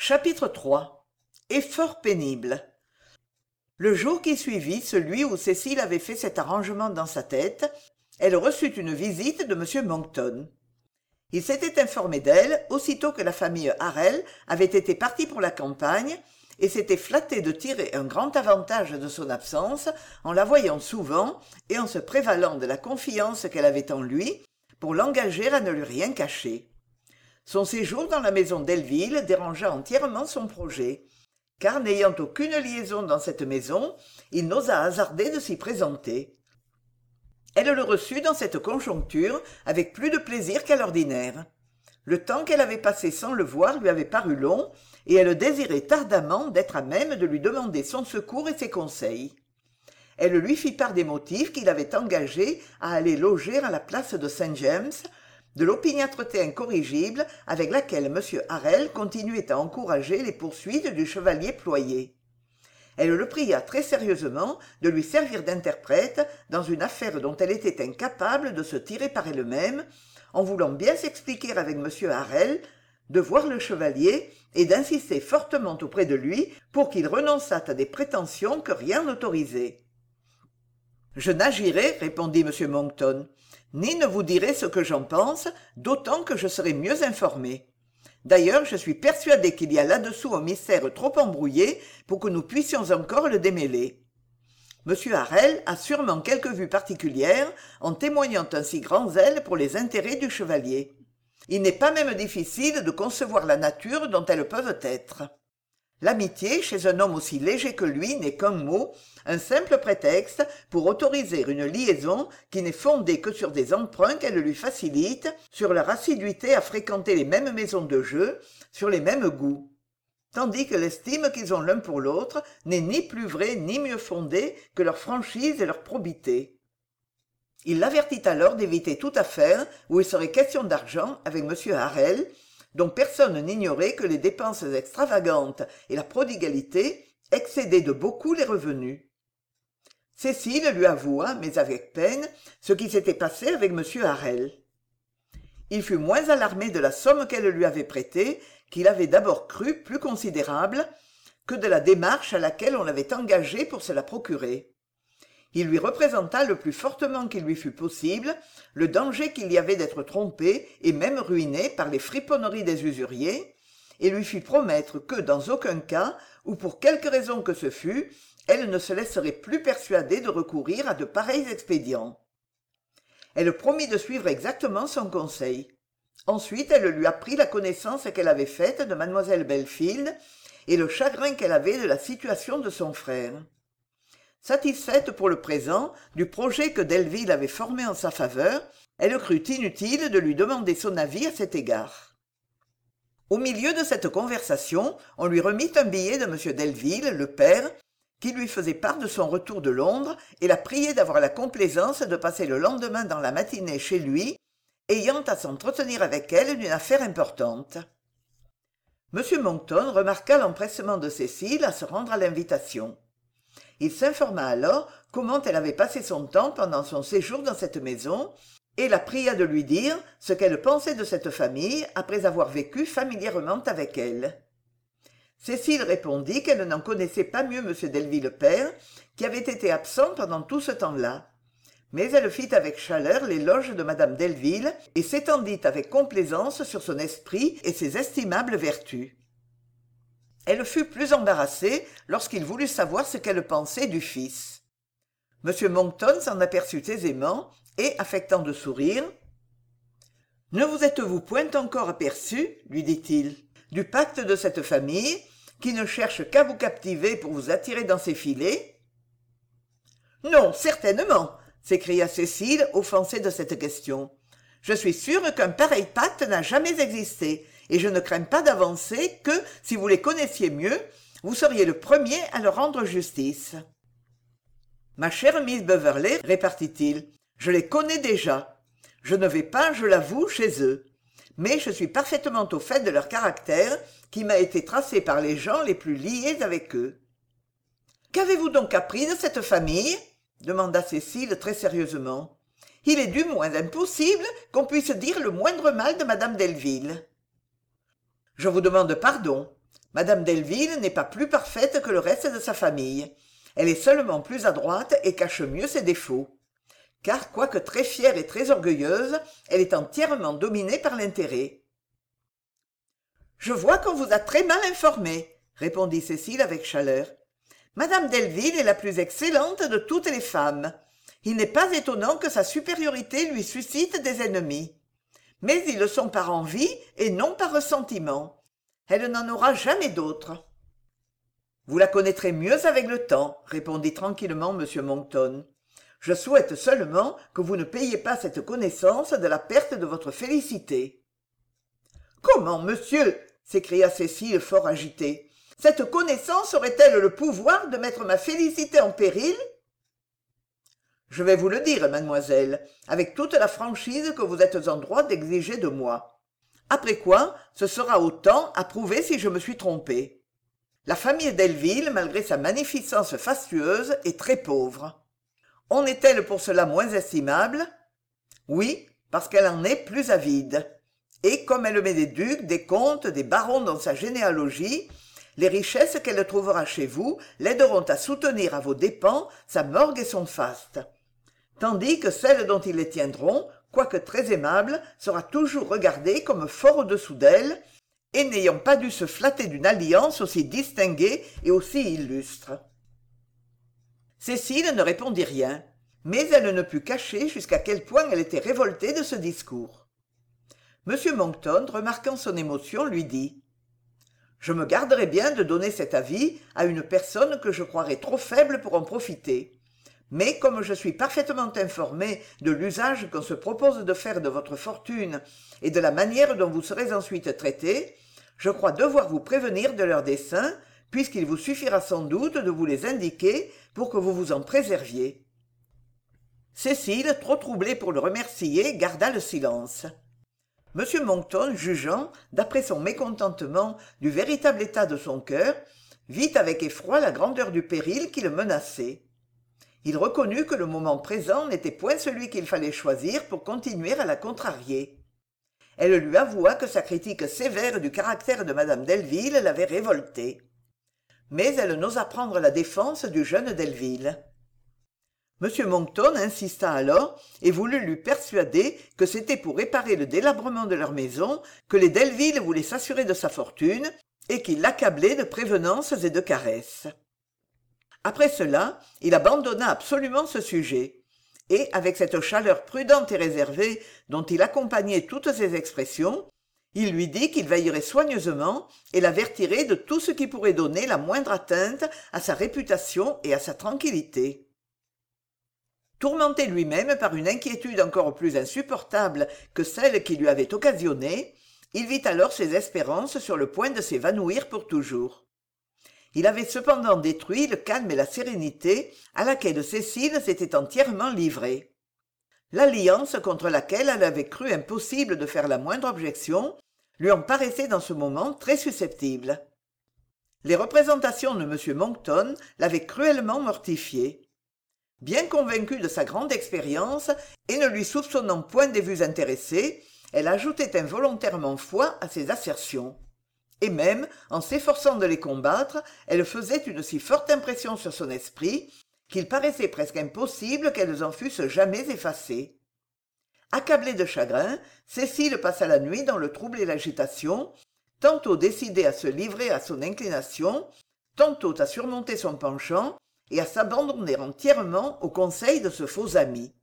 Chapitre 3. Effort pénible. Le jour qui suivit celui où Cécile avait fait cet arrangement dans sa tête, elle reçut une visite de M. Monkton. Il s'était informé d'elle aussitôt que la famille Harrel avait été partie pour la campagne et s'était flatté de tirer un grand avantage de son absence en la voyant souvent et en se prévalant de la confiance qu'elle avait en lui pour l'engager à ne lui rien cacher. Son séjour dans la maison Delville dérangea entièrement son projet, car n'ayant aucune liaison dans cette maison, il n'osa hasarder de s'y présenter. Elle le reçut dans cette conjoncture avec plus de plaisir qu'à l'ordinaire. Le temps qu'elle avait passé sans le voir lui avait paru long, et elle désirait ardemment d'être à même de lui demander son secours et ses conseils. Elle lui fit part des motifs qui l'avaient engagée à aller loger à la place de Saint-James, de l'opiniâtreté incorrigible avec laquelle M. Harrel continuait à encourager les poursuites du chevalier Ployer. Elle le pria très sérieusement de lui servir d'interprète dans une affaire dont elle était incapable de se tirer par elle-même, en voulant bien s'expliquer avec M. Harrel, de voir le chevalier et d'insister fortement auprès de lui pour qu'il renonçât à des prétentions que rien n'autorisait. « Je n'agirai, répondit M. Monkton, ni ne vous dirai ce que j'en pense, d'autant que je serai mieux informé. D'ailleurs, je suis persuadé qu'il y a là-dessous un mystère trop embrouillé pour que nous puissions encore le démêler. M. Harrel a sûrement quelque vue particulière en témoignant un si grand zèle pour les intérêts du chevalier. Il n'est pas même difficile de concevoir la nature dont elles peuvent être. L'amitié chez un homme aussi léger que lui n'est qu'un mot, un simple prétexte pour autoriser une liaison qui n'est fondée que sur des emprunts qu'elle lui facilite, sur leur assiduité à fréquenter les mêmes maisons de jeu, sur les mêmes goûts. Tandis que l'estime qu'ils ont l'un pour l'autre n'est ni plus vraie ni mieux fondée que leur franchise et leur probité. Il l'avertit alors d'éviter toute affaire où il serait question d'argent avec M. Harrel, dont personne n'ignorait que les dépenses extravagantes et la prodigalité excédaient de beaucoup les revenus. Cécile lui avoua, mais avec peine, ce qui s'était passé avec M. Harrel. Il fut moins alarmé de la somme qu'elle lui avait prêtée, qu'il avait d'abord crue plus considérable, que de la démarche à laquelle on l'avait engagé pour se la procurer. Il lui représenta le plus fortement qu'il lui fut possible le danger qu'il y avait d'être trompé et même ruiné par les friponneries des usuriers, et lui fit promettre que, dans aucun cas, ou pour quelque raison que ce fût, elle ne se laisserait plus persuader de recourir à de pareils expédients. Elle promit de suivre exactement son conseil. Ensuite, elle lui apprit la connaissance qu'elle avait faite de mademoiselle Belfield et le chagrin qu'elle avait de la situation de son frère. Satisfaite pour le présent du projet que Delville avait formé en sa faveur, elle crut inutile de lui demander son avis à cet égard. Au milieu de cette conversation, on lui remit un billet de M. Delville, le père, qui lui faisait part de son retour de Londres et la priait d'avoir la complaisance de passer le lendemain dans la matinée chez lui, ayant à s'entretenir avec elle d'une affaire importante. M. Monkton remarqua l'empressement de Cécile à se rendre à l'invitation. Il s'informa alors comment elle avait passé son temps pendant son séjour dans cette maison et la pria de lui dire ce qu'elle pensait de cette famille après avoir vécu familièrement avec elle. Cécile répondit qu'elle n'en connaissait pas mieux M. Delville père, qui avait été absent pendant tout ce temps-là. Mais elle fit avec chaleur l'éloge de Madame Delville et s'étendit avec complaisance sur son esprit et ses estimables vertus. Elle fut plus embarrassée lorsqu'il voulut savoir ce qu'elle pensait du fils. M. Monkton s'en aperçut aisément et, affectant de sourire, « Ne vous êtes-vous point encore aperçu, lui dit-il, du pacte de cette famille, qui ne cherche qu'à vous captiver pour vous attirer dans ses filets ?»« Non, certainement !» s'écria Cécile, offensée de cette question. « Je suis sûre qu'un pareil pacte n'a jamais existé, et je ne crains pas d'avancer que, si vous les connaissiez mieux, vous seriez le premier à leur rendre justice. »« Ma chère Miss Beverley, répartit-il, je les connais déjà. Je ne vais pas, je l'avoue, chez eux. Mais je suis parfaitement au fait de leur caractère, qui m'a été tracé par les gens les plus liés avec eux. »« Qu'avez-vous donc appris de cette famille ?» demanda Cécile très sérieusement. « Il est du moins impossible qu'on puisse dire le moindre mal de madame Delville. »« Je vous demande pardon. Madame Delville n'est pas plus parfaite que le reste de sa famille. Elle est seulement plus adroite et cache mieux ses défauts. Car, quoique très fière et très orgueilleuse, elle est entièrement dominée par l'intérêt. « Je vois qu'on vous a très mal informé, » répondit Cécile avec chaleur. « Madame Delville est la plus excellente de toutes les femmes. Il n'est pas étonnant que sa supériorité lui suscite des ennemis. Mais ils le sont par envie et non par ressentiment. Elle n'en aura jamais d'autres. »« Vous la connaîtrez mieux avec le temps, » répondit tranquillement M. Monckton. « Je souhaite seulement que vous ne payiez pas cette connaissance de la perte de votre félicité. »« Comment, monsieur ?» s'écria Cécile fort agitée. « Cette connaissance aurait-elle le pouvoir de mettre ma félicité en péril ?»« Je vais vous le dire, mademoiselle, avec toute la franchise que vous êtes en droit d'exiger de moi. Après quoi, ce sera au temps à prouver si je me suis trompé. La famille Delville, malgré sa magnificence fastueuse, est très pauvre. En est-elle pour cela moins estimable? Oui, parce qu'elle en est plus avide. Et comme elle met des ducs, des comtes, des barons dans sa généalogie, les richesses qu'elle trouvera chez vous l'aideront à soutenir à vos dépens sa morgue et son faste. Tandis que celle dont ils les tiendront, quoique très aimable, sera toujours regardée comme fort au-dessous d'elle, et n'ayant pas dû se flatter d'une alliance aussi distinguée et aussi illustre. Cécile ne répondit rien, mais elle ne put cacher jusqu'à quel point elle était révoltée de ce discours. M. Monckton, remarquant son émotion, lui dit « Je me garderai bien de donner cet avis à une personne que je croirais trop faible pour en profiter. Mais comme je suis parfaitement informé de l'usage qu'on se propose de faire de votre fortune et de la manière dont vous serez ensuite traité, je crois devoir vous prévenir de leurs desseins, puisqu'il vous suffira sans doute de vous les indiquer pour que vous vous en préserviez. » Cécile, trop troublée pour le remercier, garda le silence. M. Monckton, jugeant, d'après son mécontentement, du véritable état de son cœur, vit avec effroi la grandeur du péril qui le menaçait. Il reconnut que le moment présent n'était point celui qu'il fallait choisir pour continuer à la contrarier. Elle lui avoua que sa critique sévère du caractère de Madame Delville l'avait révoltée. Mais elle n'osa prendre la défense du jeune Delville. M. Monckton insista alors et voulut lui persuader que c'était pour réparer le délabrement de leur maison que les Delville voulaient s'assurer de sa fortune et qu'il l'accablait de prévenances et de caresses. Après cela, il abandonna absolument ce sujet, et avec cette chaleur prudente et réservée dont il accompagnait toutes ses expressions, il lui dit qu'il veillerait soigneusement et l'avertirait de tout ce qui pourrait donner la moindre atteinte à sa réputation et à sa tranquillité. Tourmenté lui-même par une inquiétude encore plus insupportable que celle qui lui avait occasionné, il vit alors ses espérances sur le point de s'évanouir pour toujours. Il avait cependant détruit le calme et la sérénité à laquelle Cécile s'était entièrement livrée. L'alliance contre laquelle elle avait cru impossible de faire la moindre objection lui en paraissait dans ce moment très susceptible. Les représentations de M. Monckton l'avaient cruellement mortifiée. Bien convaincue de sa grande expérience et ne lui soupçonnant point des vues intéressées, elle ajoutait involontairement foi à ses assertions. Et même, en s'efforçant de les combattre, elle faisait une si forte impression sur son esprit qu'il paraissait presque impossible qu'elles en fussent jamais effacées. Accablée de chagrin, Cécile passa la nuit dans le trouble et l'agitation, tantôt décidée à se livrer à son inclination, tantôt à surmonter son penchant et à s'abandonner entièrement aux conseils de ce faux ami.